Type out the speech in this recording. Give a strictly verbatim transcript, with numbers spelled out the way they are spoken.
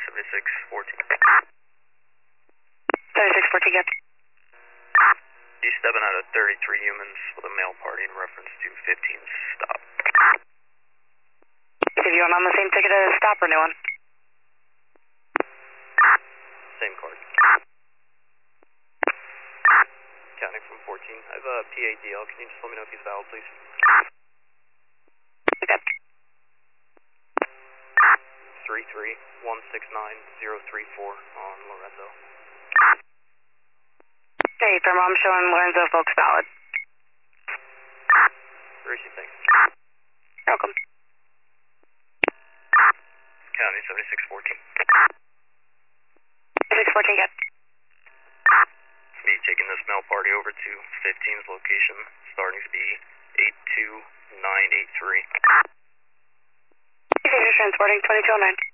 seventy-six fourteen. seventy-six fourteen, get. D seven out of thirty-three humans with a male party in reference to fifteen's stop. Did you want on the same ticket as stop or new one? Same card. Counting from fourteen. I have a P A D L. Can you just let me know if he's valid, please? Okay. three three one six nine zero three four on Lorenzo. Okay, thermal, I'm showing Lorenzo folks valid. Receive, thanks. Welcome. County seventy-six fourteen. seventy-six fourteen, get. Be taking this male party over to fifteen's location, starting to be eight two nine eight three. Transporting twenty-two oh nine.